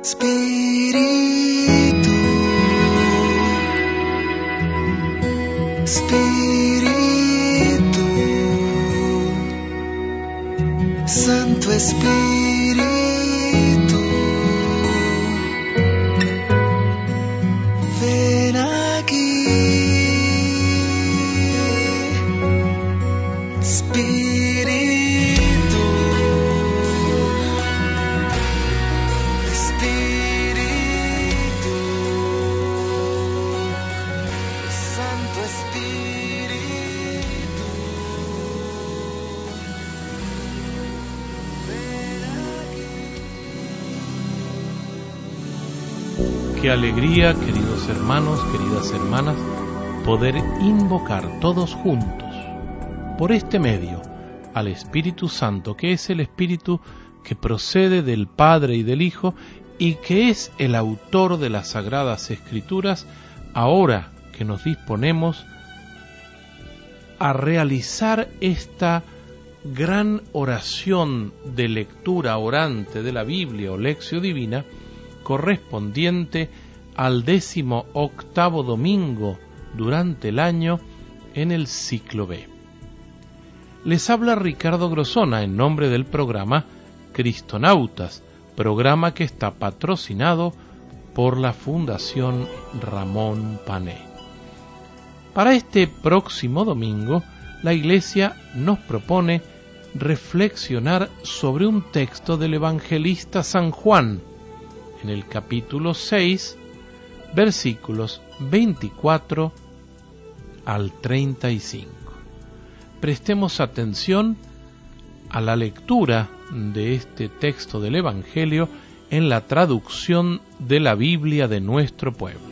Espíritu, Espíritu, Santo Espíritu, ven aquí. Espíritu, Espíritu, Santo Espíritu, ven aquí. Qué alegría, queridos hermanos, queridas hermanas, poder invocar todos juntos, por este medio, al Espíritu Santo, que es el Espíritu que procede del Padre y del Hijo, y que es el autor de las Sagradas Escrituras, ahora que nos disponemos a realizar esta gran oración de lectura orante de la Biblia o Lectio Divina, correspondiente al 18º domingo durante el año en el ciclo B. Les habla Ricardo Grosona en nombre del programa Cristonautas, programa que está patrocinado por la Fundación Ramón Pané. Para este próximo domingo, la Iglesia nos propone reflexionar sobre un texto del evangelista San Juan, en el capítulo 6, versículos 24 al 35. Prestemos atención a la lectura de este texto del Evangelio en la traducción de la Biblia de nuestro pueblo.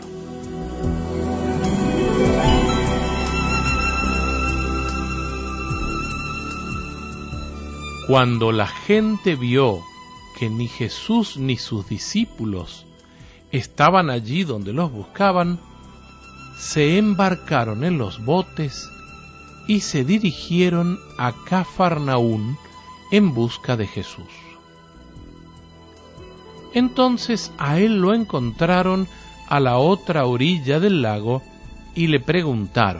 Cuando la gente vio que ni Jesús ni sus discípulos estaban allí donde los buscaban, se embarcaron en los botes y se dirigieron a Cafarnaún en busca de Jesús. Entonces a él lo encontraron a la otra orilla del lago y le preguntaron: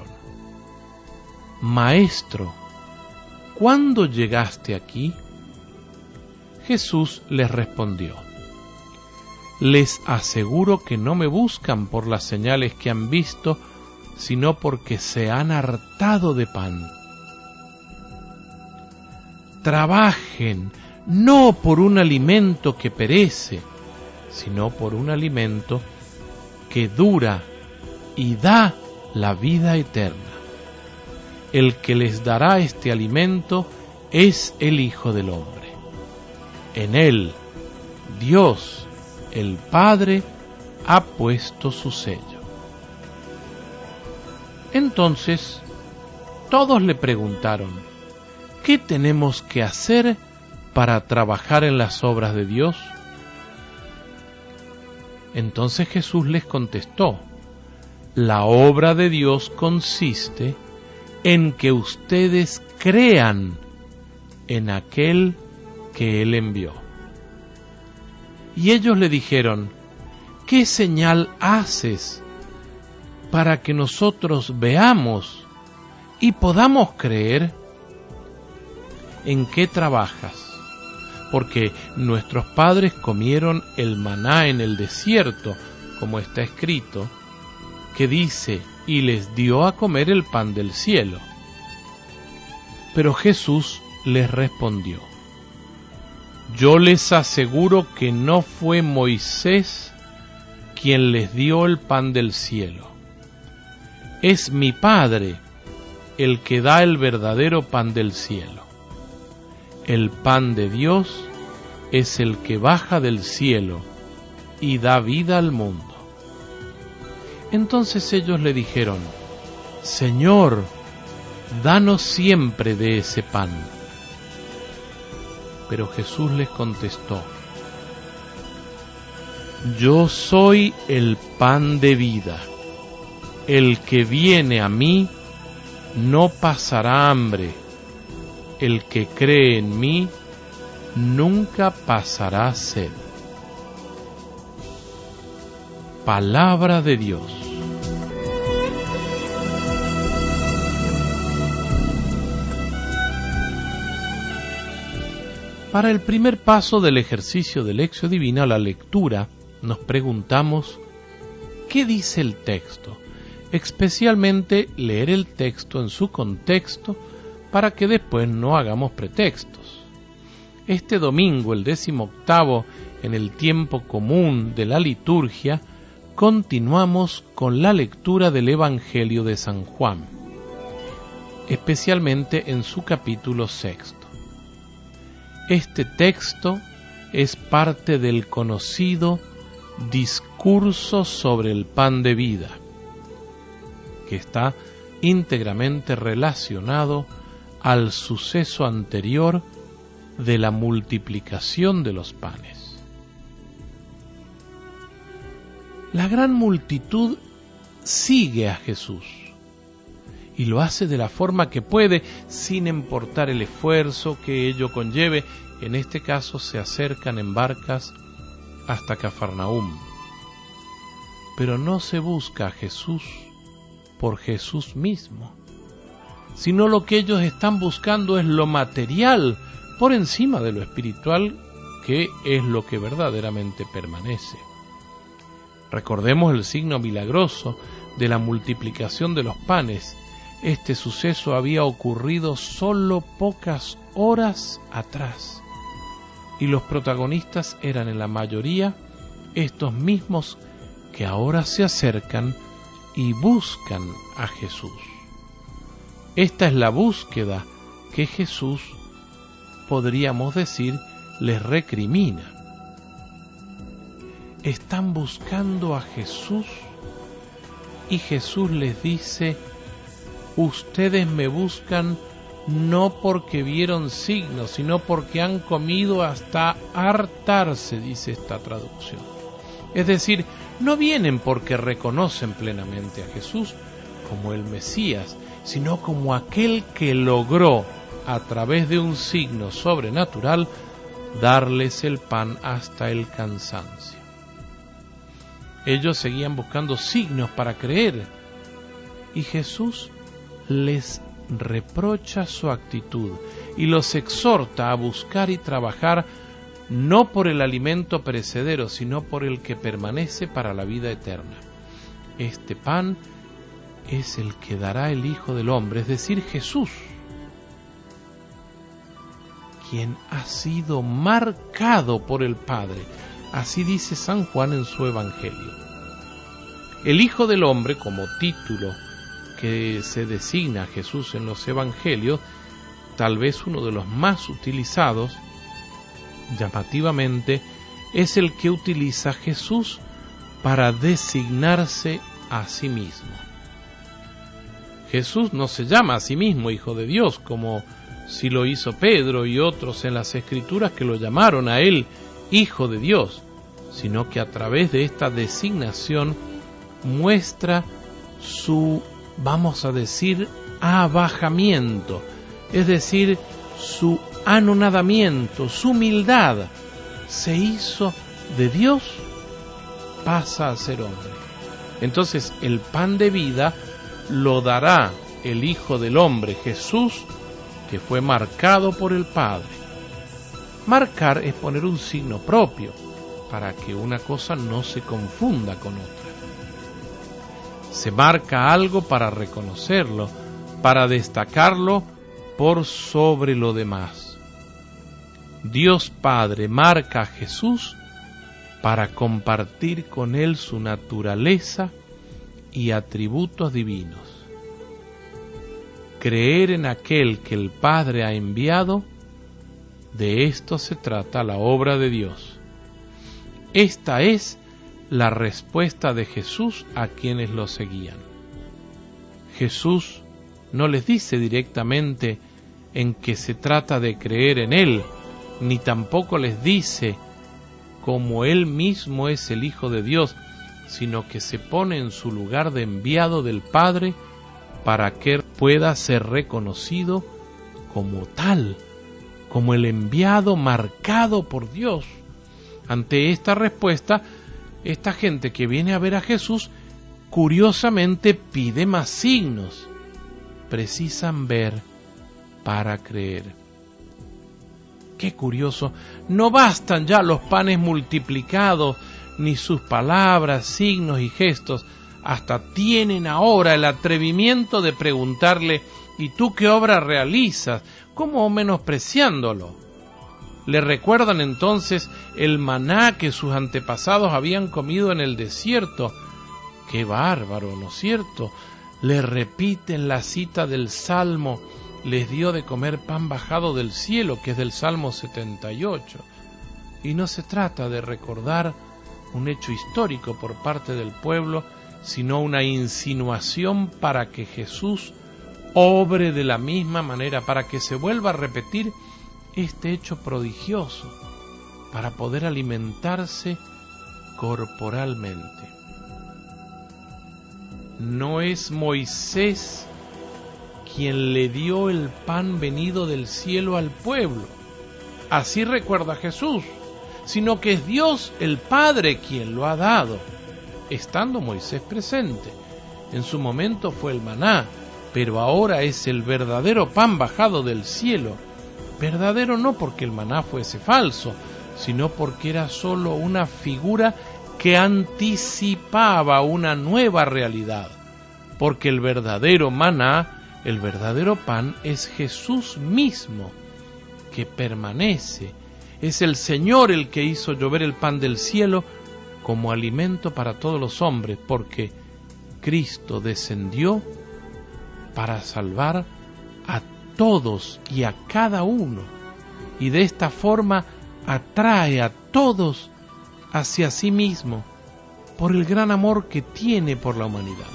Maestro, ¿cuándo llegaste aquí? Jesús les respondió: Les aseguro que no me buscan por las señales que han visto, sino porque se han hartado de pan. Trabajen, no por un alimento que perece, sino por un alimento que dura y da la vida eterna. El que les dará este alimento es el Hijo del Hombre. En él, Dios, el Padre, ha puesto su sello. Entonces, todos le preguntaron: ¿qué tenemos que hacer para trabajar en las obras de Dios? Entonces Jesús les contestó: La obra de Dios consiste en que ustedes crean en aquel que Él envió. Y ellos le dijeron: ¿qué señal haces para que nosotros veamos y podamos creer? ¿En qué trabajas? Porque nuestros padres comieron el maná en el desierto, como está escrito, que dice: y les dio a comer el pan del cielo. Pero Jesús les respondió: Yo les aseguro que no fue Moisés quien les dio el pan del cielo. Es mi Padre el que da el verdadero pan del cielo. El pan de Dios es el que baja del cielo y da vida al mundo. Entonces ellos le dijeron: Señor, danos siempre de ese pan. Pero Jesús les contestó: Yo soy el pan de vida. El que viene a mí no pasará hambre. El que cree en mí nunca pasará sed. Palabra de Dios. Para el primer paso del ejercicio de Lectio Divina, la lectura, nos preguntamos, ¿qué dice el texto? Especialmente leer el texto en su contexto para que después no hagamos pretextos. Este domingo, el 18º, en el tiempo común de la liturgia, continuamos con la lectura del Evangelio de San Juan, especialmente en su capítulo 6. Este texto es parte del conocido discurso sobre el pan de vida, que está íntegramente relacionado al suceso anterior de la multiplicación de los panes. La gran multitud sigue a Jesús y lo hace de la forma que puede, sin importar el esfuerzo que ello conlleve. En este caso se acercan en barcas hasta Cafarnaúm. Pero no se busca a Jesús por Jesús mismo, sino lo que ellos están buscando es lo material por encima de lo espiritual, que es lo que verdaderamente permanece. Recordemos el signo milagroso de la multiplicación de los panes. Este suceso había ocurrido solo pocas horas atrás, y los protagonistas eran en la mayoría estos mismos que ahora se acercan y buscan a Jesús. Esta es la búsqueda que Jesús, podríamos decir, les recrimina. Están buscando a Jesús y Jesús les dice: ustedes me buscan no porque vieron signos, sino porque han comido hasta hartarse, dice esta traducción. Es decir, no vienen porque reconocen plenamente a Jesús como el Mesías, sino como aquel que logró, a través de un signo sobrenatural, darles el pan hasta el cansancio. Ellos seguían buscando signos para creer, y Jesús les reprocha su actitud y los exhorta a buscar y trabajar no por el alimento perecedero, sino por el que permanece para la vida eterna. Este pan es el que dará el Hijo del Hombre, es decir, Jesús, quien ha sido marcado por el Padre. Así dice San Juan en su Evangelio. El Hijo del Hombre, como título que se designa a Jesús en los Evangelios, tal vez uno de los más utilizados, llamativamente, es el que utiliza Jesús para designarse a sí mismo. Jesús no se llama a sí mismo Hijo de Dios, como si lo hizo Pedro y otros en las Escrituras que lo llamaron a él Hijo de Dios, sino que a través de esta designación muestra su, vamos a decir, abajamiento, es decir, su anonadamiento, su humildad. Se hizo de Dios, pasa a ser hombre. Entonces el pan de vida lo dará el Hijo del Hombre, Jesús, que fue marcado por el Padre. Marcar es poner un signo propio, para que una cosa no se confunda con otra. Se marca algo para reconocerlo, para destacarlo por sobre lo demás. Dios Padre marca a Jesús para compartir con él su naturaleza y atributos divinos. Creer en aquel que el Padre ha enviado, de esto se trata la obra de Dios. Esta es la respuesta de Jesús a quienes lo seguían. Jesús no les dice directamente en que se trata de creer en Él, ni tampoco les dice como Él mismo es el Hijo de Dios, sino que se pone en su lugar de enviado del Padre para que pueda ser reconocido como tal, como el enviado marcado por Dios. Ante esta respuesta, esta gente que viene a ver a Jesús, curiosamente pide más signos. Precisan ver para creer. Qué curioso, no bastan ya los panes multiplicados, ni sus palabras, signos y gestos, hasta tienen ahora el atrevimiento de preguntarle: ¿y tú qué obra realizas?, como menospreciándolo. Le recuerdan entonces el maná que sus antepasados habían comido en el desierto. ¡Qué bárbaro!, ¿no es cierto? Le repiten la cita del Salmo: les dio de comer pan bajado del cielo, que es del Salmo 78. Y no se trata de recordar un hecho histórico por parte del pueblo, sino una insinuación para que Jesús obre de la misma manera, para que se vuelva a repetir este hecho prodigioso, para poder alimentarse corporalmente. No es Moisés quien le dio el pan venido del cielo al pueblo, así recuerda Jesús, sino que es Dios el Padre quien lo ha dado, estando Moisés presente. En su momento fue el maná, pero ahora es el verdadero pan bajado del cielo. Verdadero no porque el maná fuese falso, sino porque era solo una figura que anticipaba una nueva realidad. Porque el verdadero maná, el verdadero pan, es Jesús mismo, que permanece. Es el Señor el que hizo llover el pan del cielo como alimento para todos los hombres, porque Cristo descendió para salvar a todos y a cada uno, y de esta forma atrae a todos hacia sí mismo por el gran amor que tiene por la humanidad.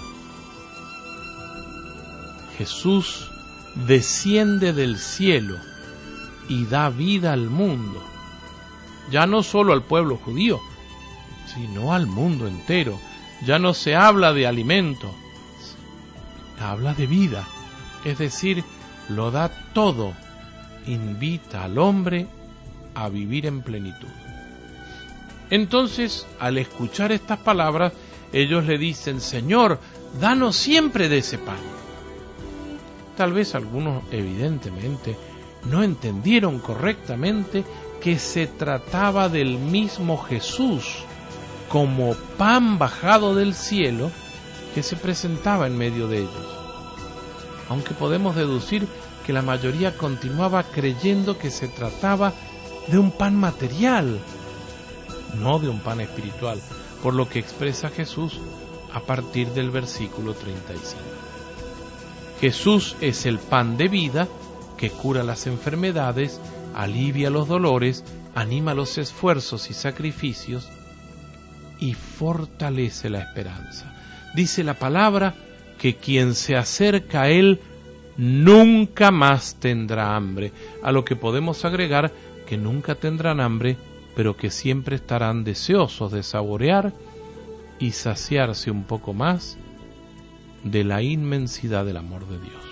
Jesús desciende del cielo y da vida al mundo, ya no solo al pueblo judío, sino al mundo entero. Ya no se habla de alimento, habla de vida, es decir, lo da todo, invita al hombre a vivir en plenitud. Entonces, al escuchar estas palabras, ellos le dicen: Señor, danos siempre de ese pan. Tal vez algunos, evidentemente, no entendieron correctamente que se trataba del mismo Jesús, como pan bajado del cielo, que se presentaba en medio de ellos. Aunque podemos deducir que la mayoría continuaba creyendo que se trataba de un pan material, no de un pan espiritual, por lo que expresa Jesús a partir del versículo 35. Jesús es el pan de vida que cura las enfermedades, alivia los dolores, anima los esfuerzos y sacrificios y fortalece la esperanza. Dice la palabra que quien se acerca a Él nunca más tendrá hambre, a lo que podemos agregar que nunca tendrán hambre, pero que siempre estarán deseosos de saborear y saciarse un poco más de la inmensidad del amor de Dios.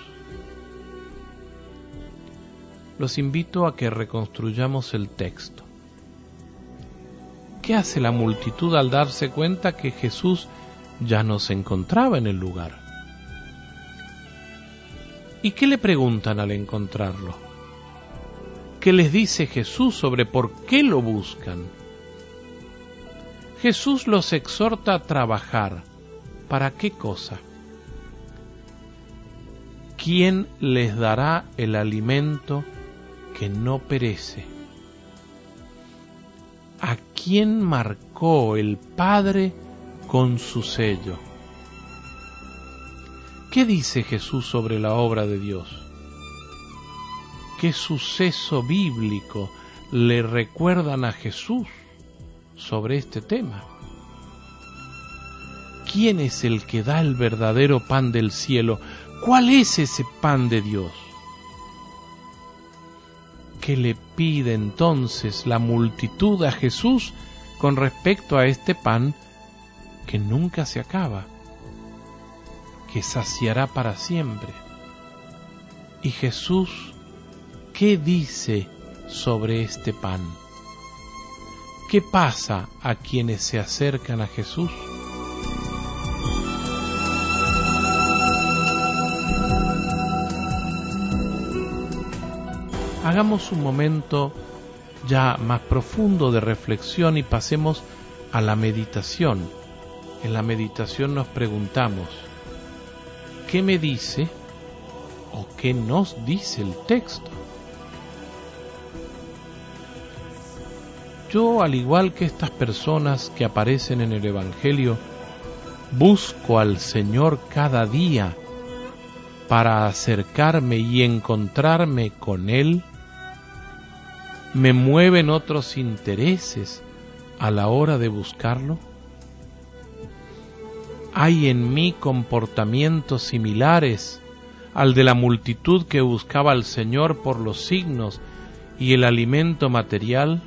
Los invito a que reconstruyamos el texto. ¿Qué hace la multitud al darse cuenta que Jesús ya no se encontraba en el lugar? ¿Y qué le preguntan al encontrarlo? ¿Qué les dice Jesús sobre por qué lo buscan? Jesús los exhorta a trabajar. ¿Para qué cosa? ¿Quién les dará el alimento que no perece? ¿A quién marcó el Padre con su sello? ¿Qué dice Jesús sobre la obra de Dios? ¿Qué suceso bíblico le recuerdan a Jesús sobre este tema? ¿Quién es el que da el verdadero pan del cielo? ¿Cuál es ese pan de Dios? ¿Qué le pide entonces la multitud a Jesús con respecto a este pan que nunca se acaba, que saciará para siempre? Y Jesús, ¿qué dice sobre este pan? ¿Qué pasa a quienes se acercan a Jesús? Hagamos un momento ya más profundo de reflexión y pasemos a la meditación. En la meditación nos preguntamos, ¿qué me dice o qué nos dice el texto? Yo, al igual que estas personas que aparecen en el Evangelio, busco al Señor cada día para acercarme y encontrarme con Él. ¿Me mueven otros intereses a la hora de buscarlo? ¿Hay en mí comportamientos similares al de la multitud que buscaba al Señor por los signos y el alimento material?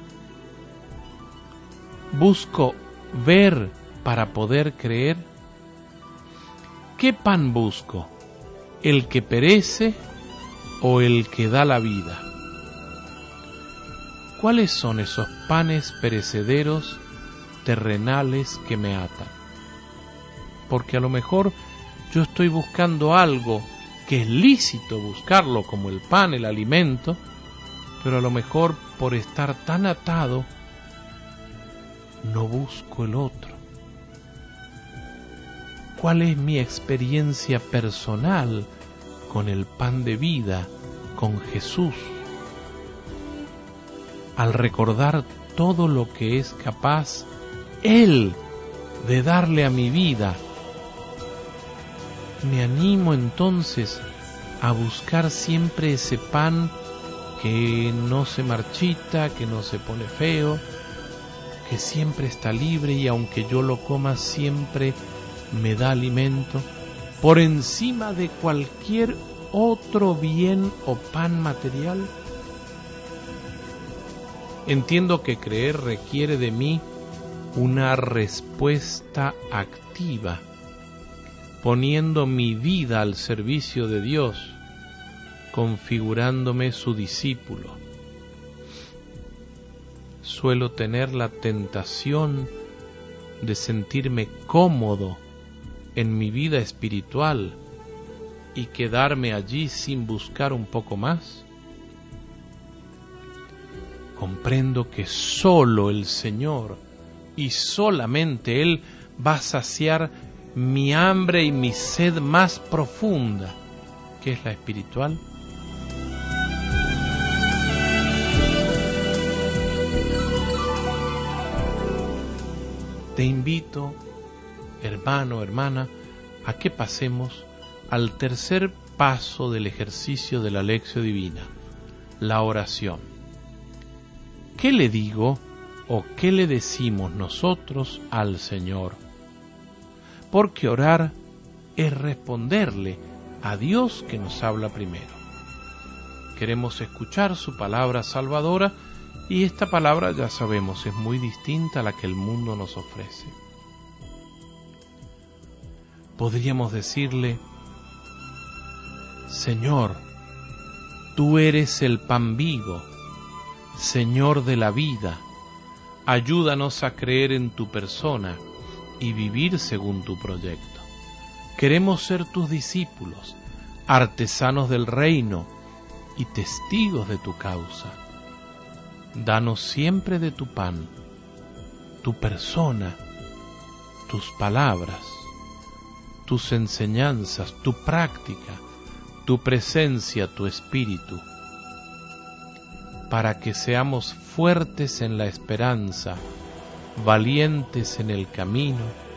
¿Busco ver para poder creer? ¿Qué pan busco? ¿El que perece o el que da la vida? ¿Cuáles son esos panes perecederos, terrenales que me atan? Porque a lo mejor yo estoy buscando algo que es lícito buscarlo, como el pan, el alimento, pero a lo mejor por estar tan atado, no busco el otro. ¿Cuál es mi experiencia personal con el pan de vida, con Jesús? Al recordar todo lo que es capaz Él de darle a mi vida, me animo entonces a buscar siempre ese pan que no se marchita, que no se pone feo, que siempre está libre y aunque yo lo coma siempre me da alimento, por encima de cualquier otro bien o pan material. Entiendo que creer requiere de mí una respuesta activa, poniendo mi vida al servicio de Dios, configurándome su discípulo. Suelo tener la tentación de sentirme cómodo en mi vida espiritual y quedarme allí sin buscar un poco más. Comprendo que solo el Señor y solamente Él va a saciar mi hambre y mi sed más profunda, que es la espiritual. Te invito, hermano, hermana, a que pasemos al tercer paso del ejercicio de la Lección Divina, la oración. ¿Qué le digo o qué le decimos nosotros al Señor? Porque orar es responderle a Dios que nos habla primero. Queremos escuchar su palabra salvadora y esta palabra, ya sabemos, es muy distinta a la que el mundo nos ofrece. Podríamos decirle: Señor, tú eres el pan vivo, Señor de la vida, ayúdanos a creer en tu persona y vivir según tu proyecto. Queremos ser tus discípulos, artesanos del reino y testigos de tu causa. Danos siempre de tu pan, tu persona, tus palabras, tus enseñanzas, tu práctica, tu presencia, tu espíritu, para que seamos fuertes en la esperanza, valientes en el camino,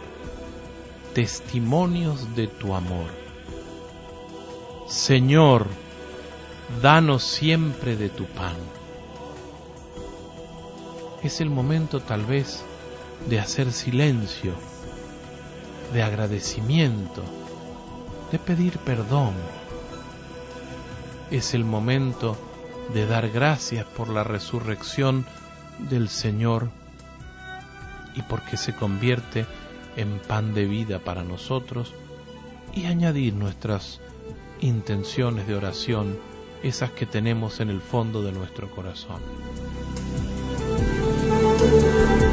testimonios de tu amor. Señor, danos siempre de tu pan. Es el momento tal vez de hacer silencio, de agradecimiento, de pedir perdón. Es el momento de dar gracias por la resurrección del Señor y porque se convierte en pan de vida para nosotros, y añadir nuestras intenciones de oración, esas que tenemos en el fondo de nuestro corazón.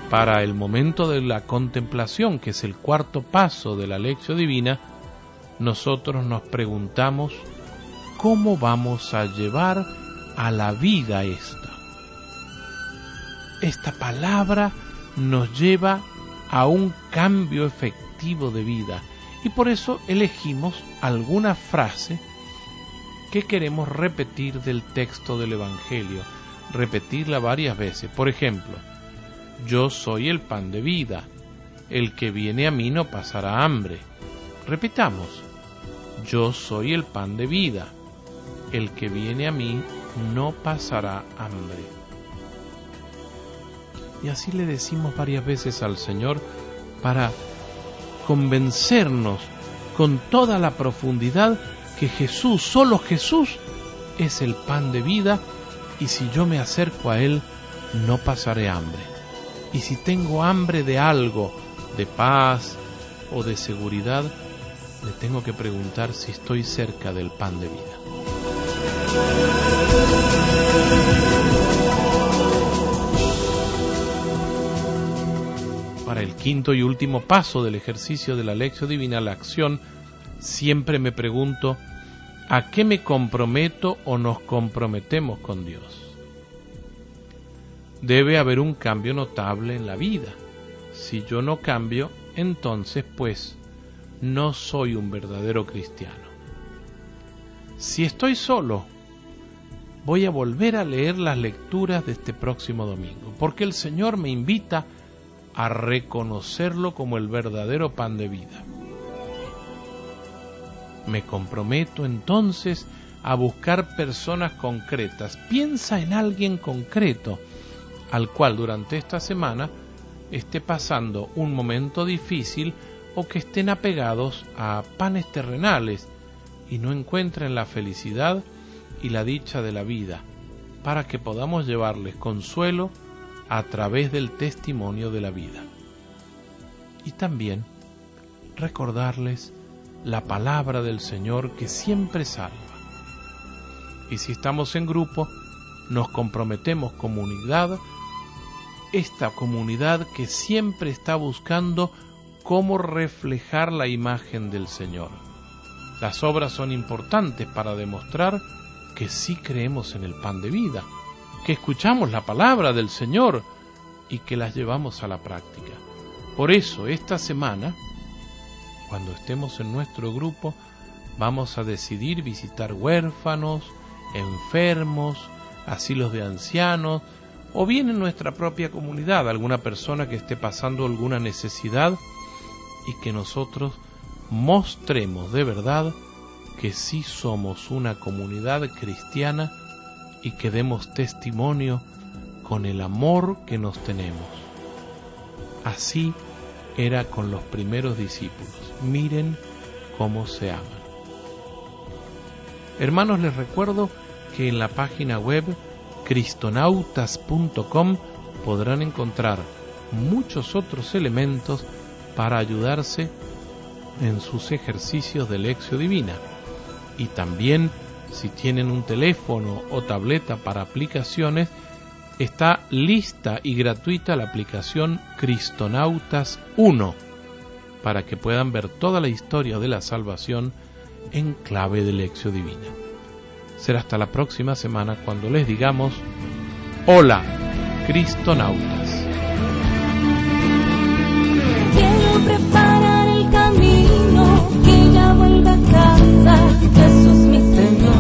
para el momento de la contemplación, que es el cuarto paso de la Lectio Divina, nosotros nos preguntamos cómo vamos a llevar a la vida esta. Esta palabra nos lleva a un cambio efectivo de vida y por eso elegimos alguna frase que queremos repetir del texto del Evangelio, repetirla varias veces. Por ejemplo, yo soy el pan de vida, el que viene a mí no pasará hambre. Repitamos, yo soy el pan de vida, el que viene a mí no pasará hambre. Y así le decimos varias veces al Señor para convencernos con toda la profundidad que Jesús, solo Jesús, es el pan de vida, y si yo me acerco a Él, no pasaré hambre. Y si tengo hambre de algo, de paz o de seguridad, le tengo que preguntar si estoy cerca del pan de vida. Para el quinto y último paso del ejercicio de la Lectio Divina, la acción, siempre me pregunto, ¿a qué me comprometo o nos comprometemos con Dios? Debe haber un cambio notable en la vida. Si yo no cambio, entonces pues no soy un verdadero cristiano. Si estoy solo, voy a volver a leer las lecturas de este próximo domingo, porque el Señor me invita a reconocerlo como el verdadero pan de vida. Me comprometo entonces a buscar personas concretas. Piensa en alguien concreto al cual durante esta semana esté pasando un momento difícil o que estén apegados a panes terrenales y no encuentren la felicidad y la dicha de la vida, para que podamos llevarles consuelo a través del testimonio de la vida. Y también recordarles la palabra del Señor que siempre salva. Y si estamos en grupo, nos comprometemos como unidad, esta comunidad que siempre está buscando cómo reflejar la imagen del Señor. Las obras son importantes para demostrar que sí creemos en el pan de vida, que escuchamos la palabra del Señor y que las llevamos a la práctica. Por eso, esta semana, cuando estemos en nuestro grupo, vamos a decidir visitar huérfanos, enfermos, asilos de ancianos, o bien en nuestra propia comunidad, alguna persona que esté pasando alguna necesidad, y que nosotros mostremos de verdad que sí somos una comunidad cristiana y que demos testimonio con el amor que nos tenemos. Así era con los primeros discípulos. Miren cómo se aman. Hermanos, les recuerdo que en la página web cristonautas.com podrán encontrar muchos otros elementos para ayudarse en sus ejercicios de Lectio Divina. Y también, si tienen un teléfono o tableta para aplicaciones, está lista y gratuita la aplicación Cristonautas 1 para que puedan ver toda la historia de la salvación en clave de Lectio Divina. Será hasta la próxima semana cuando les digamos: hola, Cristonautas. Quiero preparar el camino que ya vuelva a casa, Jesús mi Señor.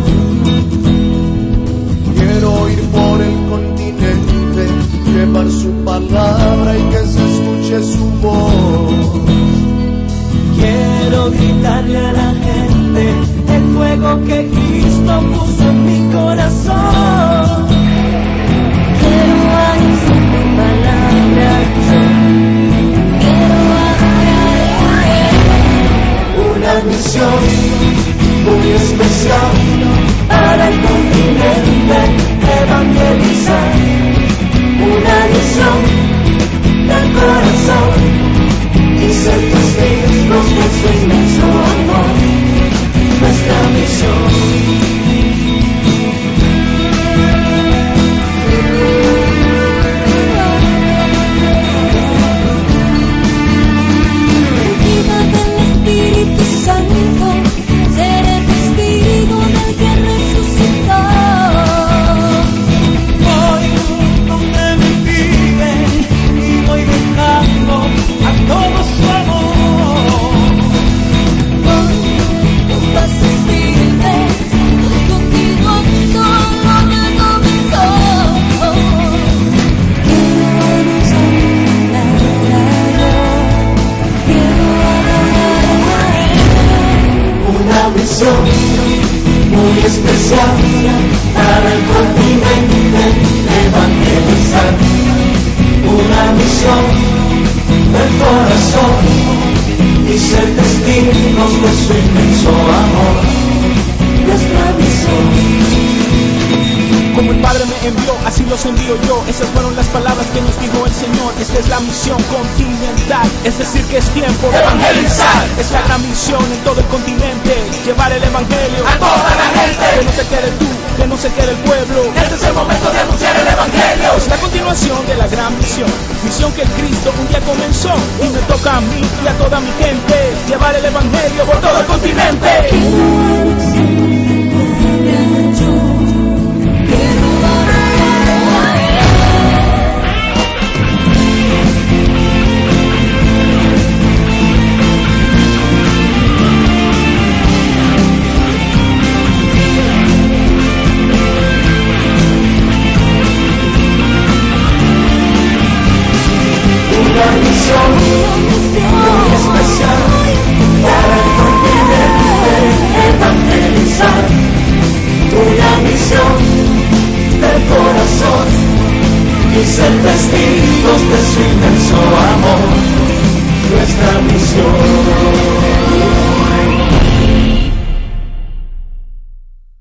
Quiero ir por el continente, llevar su palabra y que se escuche su voz. Quiero gritarle a la gente el fuego que Cristo puso en mi corazón. Quiero anunciar tu palabra, quiero adorar a Él. Una misión muy especial Para el continente evangelizar. Una misión del corazón y ser testigos de su inmenso amor. Nuestra misión. misión muy especial para el continente, evangelizar. Una misión del corazón y ser testigos de su inmenso amor. Nuestra misión. Como el Padre me envió, así los envío yo. Esas fueron las palabras que nos dijo el Señor. Esta es la misión continental, es decir que es tiempo de evangelizar. Es la gran misión en todo el continente, llevar el evangelio a toda la gente. Que no se quede tú, que no se quede el pueblo. Este es el momento de anunciar el evangelio. Es la continuación de la gran misión, misión que el Cristo un día comenzó. Y me toca a mí y a toda mi gente llevar el evangelio por todo el continente. Muy especial para el continente, evangelizar. Una misión del corazón y ser testigos de su